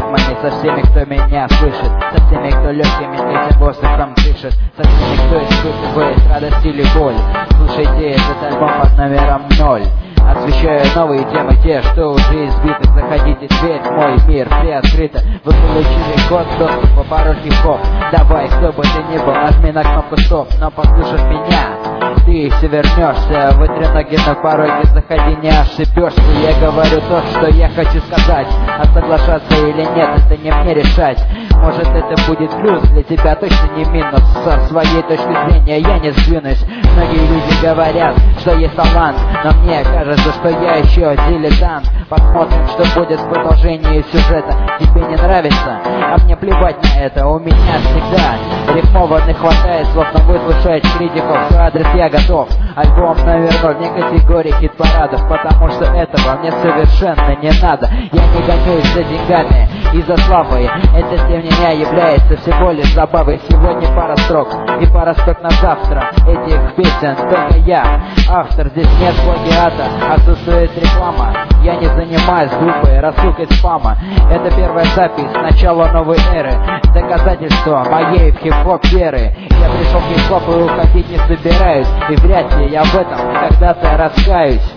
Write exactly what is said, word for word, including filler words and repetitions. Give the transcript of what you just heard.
рифмами, со всеми, кто меня слышит, со всеми, кто легкими этим воздухом дышит, со всеми, кто испытывает радость или боль. Слушайте этот альбом под номером ноль. Освещаю новые темы, те, что уже избиты. Заходите, дверь, мой мир приоткрыта. Вы получили код доступа, пароль хип-хоп. Давай, кто бы ты ни был, нажми на кнопку стоп. Но послушав меня, ты все вернешься. Вытри ноги на пороге, заходи, не ошибешься. Я говорю то, что я хочу сказать. А соглашаться или нет, это не мне решать. Может, это будет плюс, для тебя точно не минус. Со своей точки зрения я не сдвинусь. Многие люди говорят, что есть талант, но мне кажется, что я еще дилетант. Посмотрим, что будет в продолжении сюжета. Тебе не нравится? А мне плевать на это, у меня всегда рифмованных хватает слов, но выслушать критиков в свой адрес я готов. Альбом номер ноль, не категории хит-парадов, потому что этого мне совершенно не надо. Я не гонюсь за деньгами и за славой, это для меня является всего лишь забавой. Сегодня пара строк и пара строк на завтра. Этих песен только я автор, здесь нет плагиата, отсутствует реклама. Я не занимаюсь глупой рассылкой спама. Это первая запись, начало новой эры, доказательство моей в хип-хоп веры. Я пришел в хип-хоп и уходить не собираюсь, и вряд ли я в этом когда-то раскаюсь.